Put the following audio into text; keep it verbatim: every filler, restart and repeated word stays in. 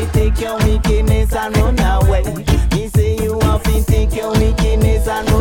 to take your wickedness and run away. Me say you have to take your wickedness and